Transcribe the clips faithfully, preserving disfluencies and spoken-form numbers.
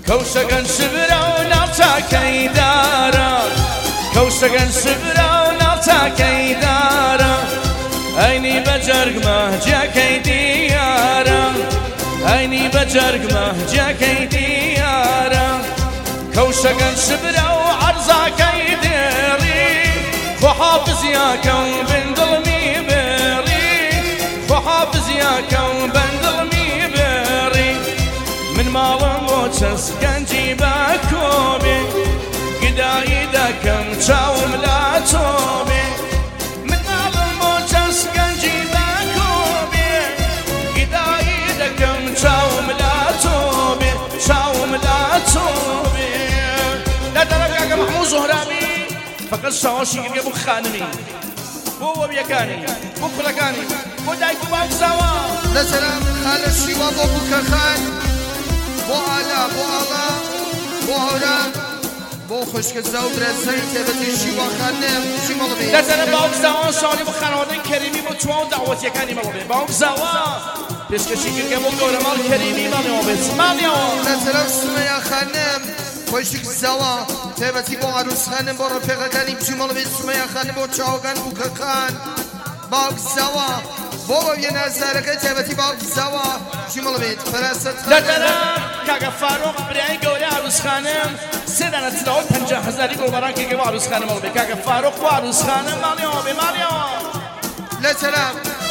كوشەکەن سبرە و ناوچاکەی دارە کەوشەکەن سبرە و ناوچاکەی دارە ئەینی بە جەرگمە جیاکەی دیارە ئەینی بە جەرگمە جیاکەی دیارە کەوشەکەن سبرە و عەرزاکەی دێڕی خۆ حافزیاکە و بندڵمی بێڕی خۆ حافزیاکە و بندڵمی بێڕی من ماڵم بۆ چەست گەنجی بە کۆبێ گدایی دەکەم چاوم لا تۆبێ من ماڵم بۆ چەست گەنجی بە کۆبێ گدایی دەکەم چاوم لا تۆبێ چاوم لا تۆبێ لە دەرەکەکە محموود زۆهرامی فقط شاوەشی گرگە بۆ خانمی بۆ وەبیەکانی بۆ کوڵەکانی بۆ دایک و باوک زاوا لەسەلام خانە شیوا بۆ بووکەخان بۆ ئالا بۆ ئاڵا بۆ هەورا بۆ خوشکە زە و برەسەری تێبەتی شیوا خانم چی مەڵبێ لەسەرە باوک زاوا شاڵی بۆ خانەوەدەی کەریمی بۆ چوان و داوەتیەکانی مەڵبێ باوک زاوا پێشکەشی گرگە بۆ گەورە ماڵ کەریمی ماڵیەوە بێت ماڵیەوە لەسەرە سمەیە خانم خۆشک زەوە تێبەتی بۆ عروس خانم بۆ ڕفێقەکانی بچی مەڵبێ سمەیە خانم بۆ چاوگان بووکەخان باوک زەوە بۆ بۆ نازارەکە تێبەتی باوک زەوە چی مەڵبێت فەراست لەدەرە کاکە فاروق برای گەورە عروسخانم سێ دانە چلاوە پەنجا هەزاری گۆڵبەڕان کێگە بۆ عروسخانە مەڵبێ کاکە فاروق بۆ عروسخانە ماڵیەوە بێ ماڵیەوە لەسەرە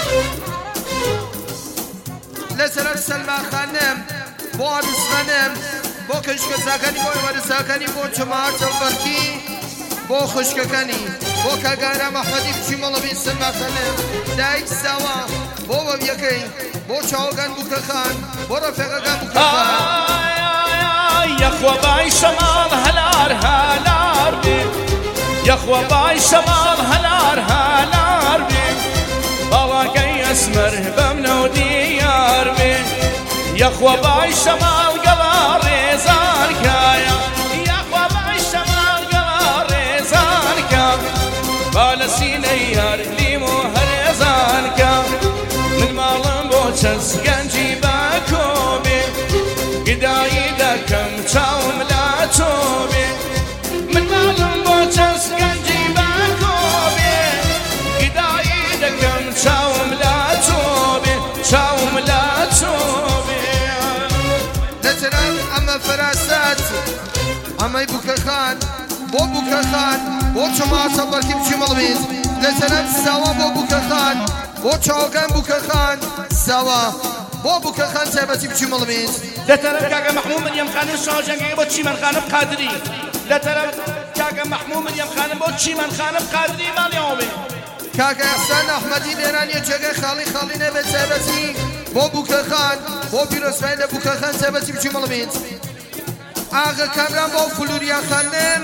لەسەرە سەلما خانم بۆ عروسخانم بۆ کەشکەزاکانی بۆ وەرزاکانی بۆ جەماعەت جەڵبەرکی بۆ خوشکەکانی بۆ کاگارە مەحمەدی بچی مەڵەبی سەلما خانم دایک زاوە بۆ وەبیەکەی بۆ چاوەکان بووکەخان بۆ ڕەفێقەکان بووکەخان یەخوە بای شەماڵ هەلار هەلار بێ یەخوە بای شەماڵ هەلار هەلار بێ باڵاکەی ئەسمەر بەم نەو دیار بێ یەخوە بای شەماڵ گەڵا ڕێزارکایە یەخوە بای شەماڵ گەڵا ڕێزارکە با لە سینەی یار لیم و هەرێزانکە من ماڵم بۆ چەست گەنجی بە کۆبێ گدایی دەکەم چاوم لا تۆبێ من ماڵم بۆ چەست گەنجی بە کۆبێ گدایی دەکەم چاوم لا تۆبێ چاوم لا تۆبێ لەسەران ئەمە فەراست ئەمەی بووکەخان بۆ بووکەخان بۆ چۆماسە بەرکی بچی مەڵبێت لەسەران زاوا بۆ بووکەخان بۆ چاوەکان بووکەخان زاوا بۆ بووکەخان تایبەتی بچی مەڵبێت لەتەرەف کاکە مەحموود مەریەم خانم شاژەنگەکە بۆ چیمەن خانم قادری لەتەرەف کاکە مەحموود مەریەم خانم بۆ چیمەن خانم قادری ماڵیەوە بێ کاکە ئەحسان ئەحمەدی لێران یەکجێگەی خاڵی خاڵی نەبێت تایبەتی بۆ بووکەخان بۆ پیرۆسمای لە بووکەخان تایبەتی بچی مەڵبێت ئاغا کامران بۆ فلوریا خانم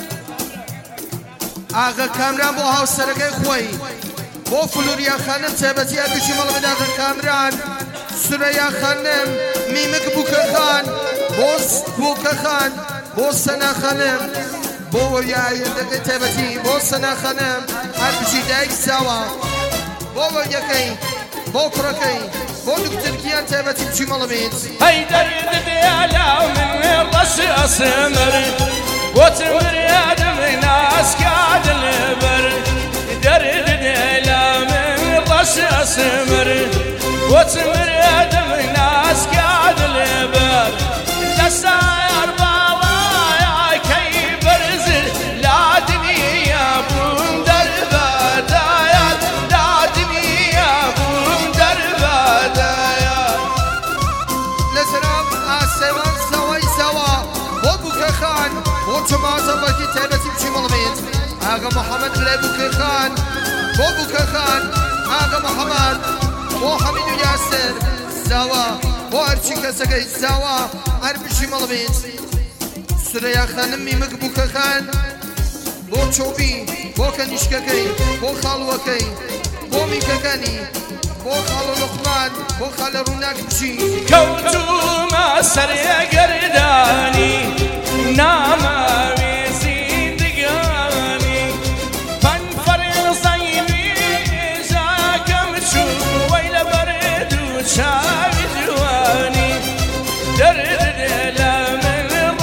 ئاغا کامران بۆ هاوسەرەکەی خۆی بۆ فلوریا خانم تایبەتی ئەبیشی مەڵبێت ئاغا کامران سورەیا خانم میمک بووکەخان بۆ بووکەخان بۆ سەنا خانم بۆ وەریایەکەی تایبەتی بۆ سەنا خانم هەر بچی دایک زاوە بۆ وەریەکەی بۆ کوڕەکەی بۆ دکتەرگیان تایبەتی بچی مەڵبێت هەی دەرد بێلاو من ڕەشی ئەسمر بۆ تمرێدم ناسکاد لەبەر دەرد بێلاو من ڕەشی ئەسمر بۆ تمرێدم ناسکاد لەبەر لەسایار باڵایەکەی بەرزر لا دنیا بووم دەربەدایان لا دنیا بووم دەربەدایان لەسەرام ئاسێوان زەوەی زەوە بۆ بووکەخان بۆ چۆماسە بەرکی تایبەتی بچی مەڵبێت ئاغا محەمەد لای بووکەخان بۆ بووکەخان ئاغا محەمەد بۆ حەمید و یاسر زاوە بۆ هەرچی کەسەکەی زاوە هەر بچی مەڵبێت سورەیا خانم میمک بووکەخان بۆ چۆبی بۆ کەنیشکەکەی بۆ خاڵوەکەی بۆ میکەکانی بۆ خاڵە لوقمان بۆ خالە ڕووناک بچی کەوتومە سەرێگەردانی ناماوی زیندگانی پەن فەرێزەی مێژاکەم چوو وەی لە بەرد و چاوی جوانی دەرد لە من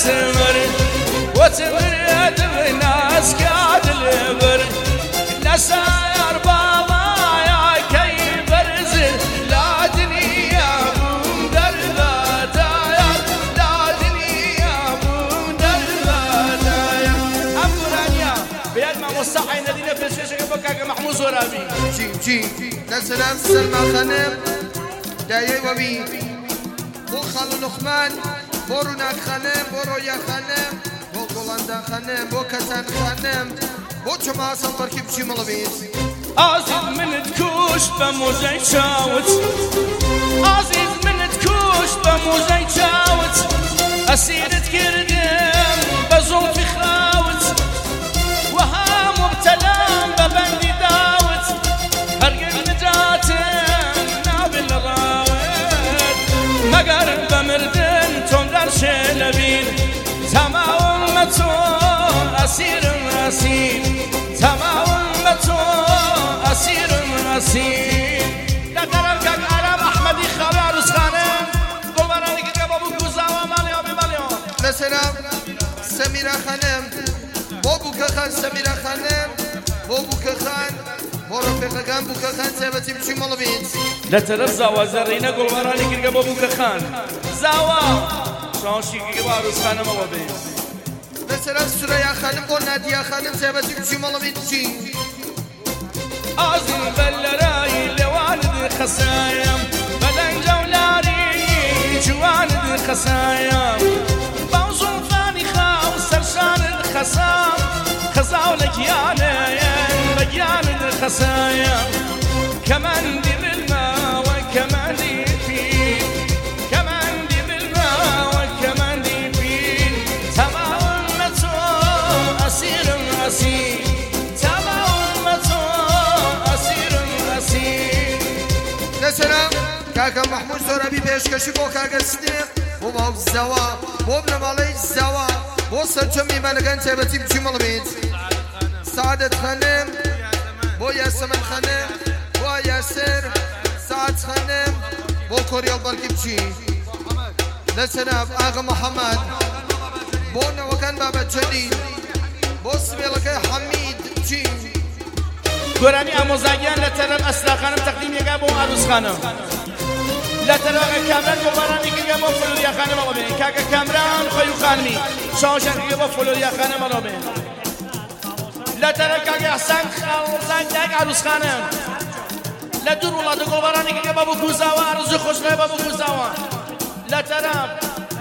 سمر وتمر يدوي ناس قادل بر نساير بابا يا كي برزل لا دنيا بوم درباتايا لا دنيا بوم درباتايا أمرانيا بيد ما مصحي ندينا في الشيشة بكاك محمود زرابي جي جي لسلام سلمى خانم دايي وبي بو خالو لقمان بو روناك خانم بو رويا خانم بو گولاندا خانم بو کتن خانم بو چما صبر کی بچی ملبیت عزیز من تکوش بموزه چاوت عزیز من تکوش بموزه چاوت اسیرت کردم بزلفی خاوت وها مبتلام ببندی داوت هرگز نجاتم نابل راوت مگر بمردن تون در شلبین تمام تو اسیر اسیر تمام تو اسیر اسیر لا ترى كاك عرب احمدي خالي عروس خانم قرباني كي بابو كوزاوا ماليو بماليو لسلام سميرة خانم بو بوكا خان سميرة خانم بو بوكا خان بو رفيقة خان بوكا خان سيبتي بچی ملبیت لا ترى زاوا زرينا قرباني كي بابو كخان زاوا شانشي كي عروس خانم بابي لسلام سوريا خانم بو نادية خانم سيبتي بچی ملبیت چی عزيز بلراي لوالد خسايم بدن جولاري جواند خسايم بوزن فاني خاو سرشان الخسام خزاو لكيانا بجان الخسايم كمان دي بالماء وكمان دي فين كمان دي بالماء وكمان دي فين تمام متو أسير أسير لسلام كاكا محمود زرابي بيشكشي بو كاكا صديق بو باو الزوا بو ابن مالي الزوا بو سرچمي منغان سيبتي بچي ملبيت سعادت خانم بو ياسمن خانم بو ياسر سعد خانم بو كوريال بالكي بچي لسلام آغا محمد بو نوكان بابا جليل بو سبيلكي حميد بچي گرانی آموزگیان لطرف اسرا خانم تقدیم یکا بو عروس خانم لطرف کامران گربارانی که با فلوریا خانم آقا بین که کامران خویو خانمی شانشن که با فلوریا خانم آقا بین لطرف که احسان خالزان یک عروس خانم لدور ولاد گربارانی که با بو کوزاوا عروس خوشنای با بو کوزاوا لطرف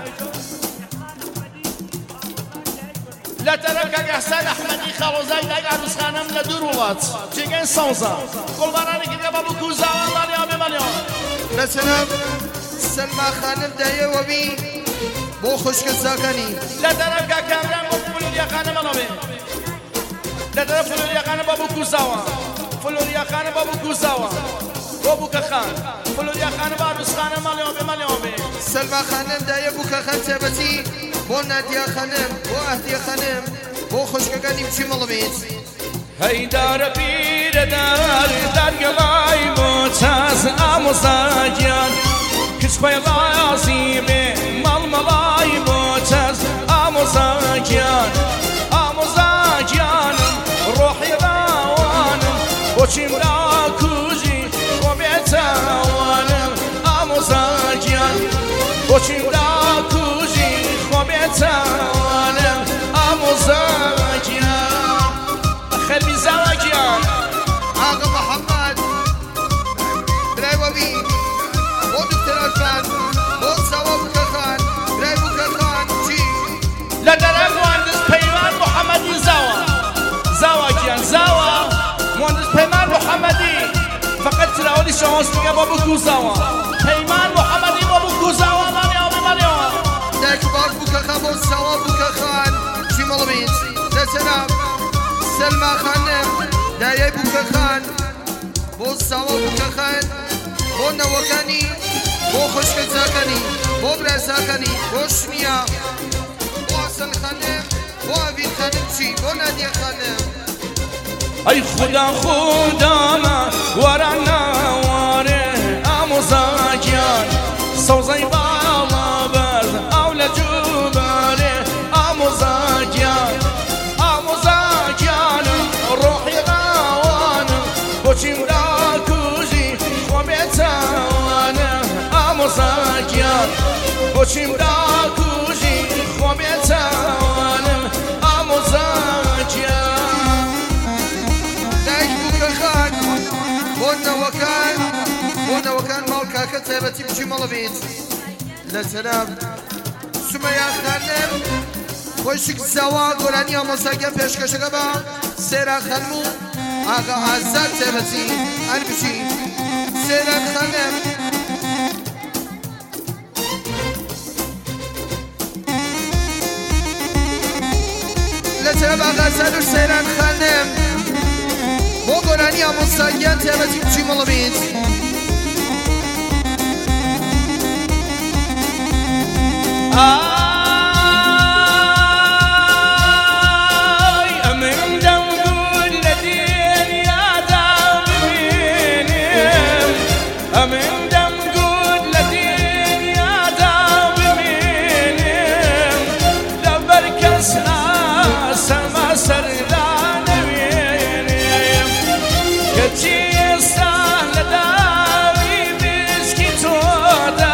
لا ترى كاك احسان احمدي خالوزاي داك عروس خانم لدور ولات تيجين صوصا قول براني كي بابو كوزا والله يا مليون لسلام سلمى خانم دايه وبي بو خشك زاكاني لا ترى كاك كامران بو يا خانم الله لا ترى فلول يا خانم بابو كوزاوا فلول يا خانم بابو كوزاوا بابو كخان فلول يا خانم عروس خانم مليون بمليون سلمى خانم دايه بو كخان سيبتي بو نادية خانم بو أهدية خانم بو خشككاني بچی ملبیت هيدار بير دار دار قلاي موتاز آموزاجيان كش بيضا عظيمة مال ملاي موتاز آموزاجيان آموزاجيان روحي ضاوانم وشيم راكوزي وبيتاوانم آموزاجيان وشيم راكوزي وبيتاوانم آموزاجيان خلبي زواجيان آقا محمد برای وبی بو دکتر الفان بو سوا بوكخان برای بوكخان چی لدرم مهندس پیمان محمدی زوا زواجيان زوا مهندس پیمان محمدی فقط تلاولی شانس دیگه با بکو زوا پیمان محمدی با بکو زوا مانیو بمانیو داك بار بوكخان بو سوا بوكخان چی ملبیت لسلام سلمى خانم دايه بوكخان بو سوا بوكخان بو نوكاني بو خشك زاكاني بو برزاكاني بو شميا بو حسن خانم بو أبين خانم چی بو نادية خانم ای خدا خدا ما ورانا واره آموزاجیان سوزای بالا برد اول جوباره بۆچیم داکوژی خۆ بێتوانم ئامۆزاجیا دایک بووکە خان بۆ نەوەکان بۆ نەوەکان ماڵ کاکە تایبەتی بچی مەڵەبێت لە جەناب سومەیا خانم خۆشک زەوا گۆرانی ئامۆزاگە پێشکەشەکە بە سێرا خانم و ئاغا ئازاد تایبەتی هەر بچی سێرا خانم لە جەناب ئاغا ئازاد و سێرا خانم بۆ گۆرانی ئامۆزاگیان تایبەتی بچی مەڵەبێت ئای ئەمن دەمگون لە دنیادا ببینم ئەمن دەمگون لە دنیادا ببینم لەبەر کەس ئاسەمە سەردا نەوێنم کەچی ئێستا لە داوی بشکی تۆدا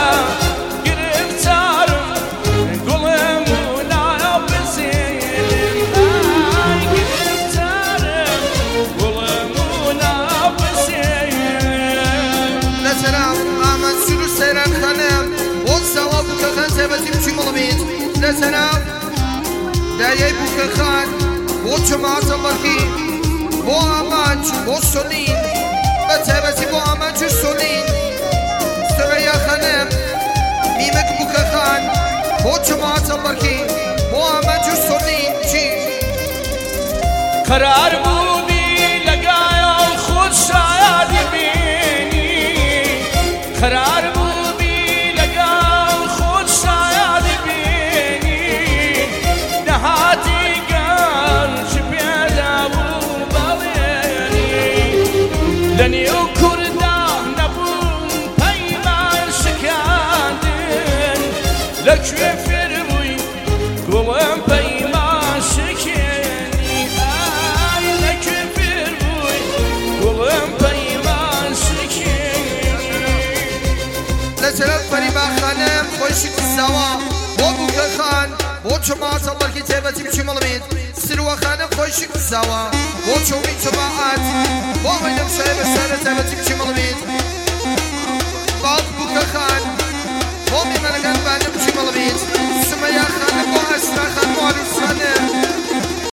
لەسەرام دایای بووکە خان بۆ جەماعەتە بەڕکی بۆ ئاماج بۆ سۆلین بە تایبەتی بۆ ئاماج و سۆلین سەرەیا خانم میمک بووکە خان بۆ جەماعەتە بەڕکی بۆ ئاماج و سۆلین چی قەرار بووبی لەگایڵ خۆت شایادی بینی قەرار لەنێو کووردا نەبوون پەیمان شکاندن لەکوێ فێر بووی گوڵم پەیمان شکێنی ئای لەکوێ فێر بووی گوڵم پەیمان شکێنی لەسەرم فەریبا خانم خۆشی قسەوە بۆ بووکە خان بۆ جەماعەتە بەڵکی تایبەتی بچی مەڵەبێت سروە خانم خۆشی قسەوە بۆ چۆمی جەماعەت بۆ هەینەم شایە بەسارە تایبەتی بچی مەڵەبێت باڵ بووکە خان بۆ میمەنەکان بانە بچی مەڵەبێت